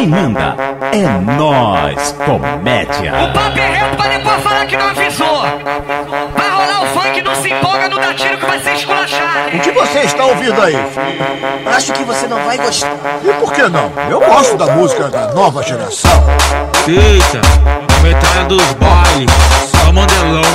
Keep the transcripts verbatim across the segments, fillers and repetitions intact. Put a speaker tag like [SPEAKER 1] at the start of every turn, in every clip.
[SPEAKER 1] Quem manda é nós, comédia.
[SPEAKER 2] O papo é reto pra depois falar que não avisou. Vai rolar o funk, não se empolga, não dá tiro que vai ser esculachado.
[SPEAKER 3] O que você está ouvindo aí?
[SPEAKER 4] Acho que você não vai gostar.
[SPEAKER 3] E por que não? Eu gosto da música da nova geração.
[SPEAKER 5] Eita, a metralha dos bailes, só mandelão.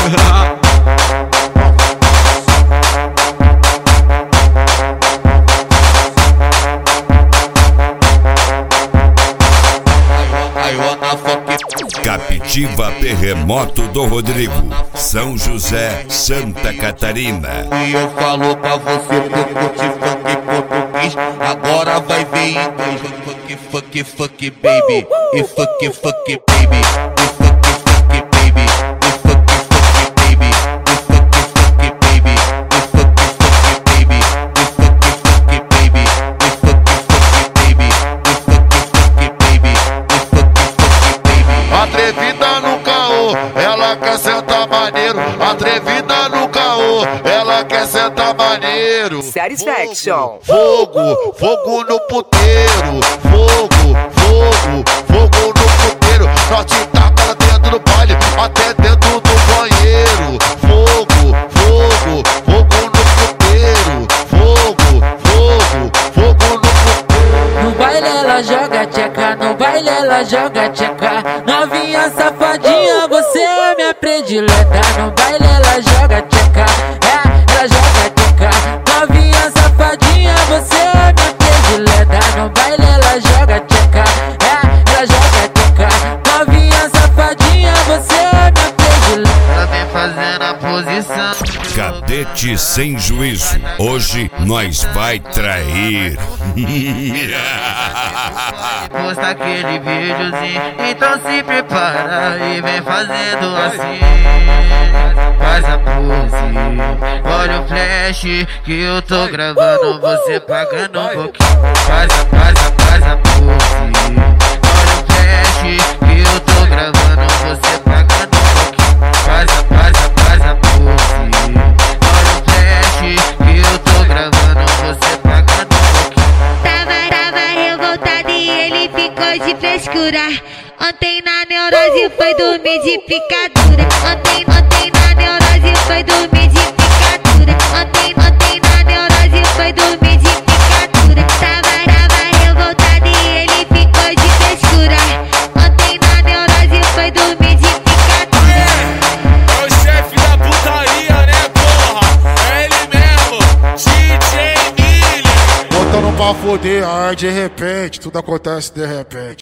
[SPEAKER 6] Captiva Terremoto do Rodrigo, São José, Santa Catarina.
[SPEAKER 7] E eu falo pra você que eu curti funk português, agora vai ver inglês. Funk, funk, funk, baby. E funk, funk, baby. E funk, funk, baby. E funk, funk, baby. E funk, funk, baby. E funk, funk, baby. E funk, funk, baby. E funk, funk, baby. E funk, funk, baby. E funk, funk, baby. Atrevida no caô, ela quer sentar maneiro. Atrevida no caô, ela quer sentar maneiro.
[SPEAKER 4] Satisfaction.
[SPEAKER 7] Fogo, fogo no puteiro. Fogo, fogo, fogo no puteiro. Nós te taca lá dentro do baile, até dentro do banheiro. Fogo, fogo, fogo no puteiro. Fogo, fogo, fogo no puteiro.
[SPEAKER 8] No baile ela joga tcheca, no baile ela joga tcheca. Novinha safadinha, você é minha predileta. No baile ela joga tcheca, é, ela joga tcheca. Novinha safadinha, você é minha predileta. No baile ela joga tcheca, é, ela joga tcheca. Novinha safadinha, você é minha predileta.
[SPEAKER 7] Ela vem fazendo a posição.
[SPEAKER 6] Cadete sem juízo, hoje nós vai trair.
[SPEAKER 7] Posta aquele videozinho, então se prepara e vem fazendo assim. Faz a pose, olha o flash que eu tô gravando, você pagando um pouquinho. Faz a, faz a, faz a pose, olha o flash que eu tô gravando, você pagando um pouquinho. Faz a, faz a, faz a pose, olha o flash que eu tô gravando, você pagando um pouquinho.
[SPEAKER 9] Tava, tava revoltado e ele ficou de frescura. Ontem na neurose foi dormir de picadura. Ontem, ontem na neurose foi dormir de picadura. Ontem, ontem na neurose foi dormir de picadura. Tava, tava revoltado e ele ficou de frescura. Ontem na neurose foi dormir de picadura.
[SPEAKER 5] É o chefe da putaria, né, porra? É ele mesmo, D J Miller.
[SPEAKER 3] Botando pra foder, ai, de repente, tudo acontece de repente.